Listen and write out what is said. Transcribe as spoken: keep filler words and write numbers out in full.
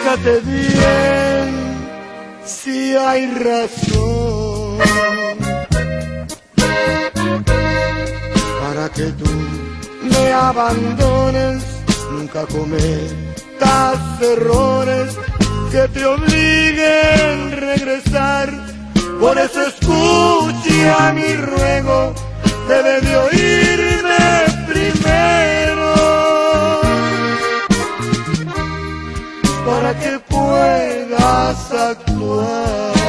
fíjate bien si hay razón para que tú me abandones. Nunca cometas errores que te obliguen a regresar. Por eso escucha mi ruego, debe de oírme primero, para que puedas actuar.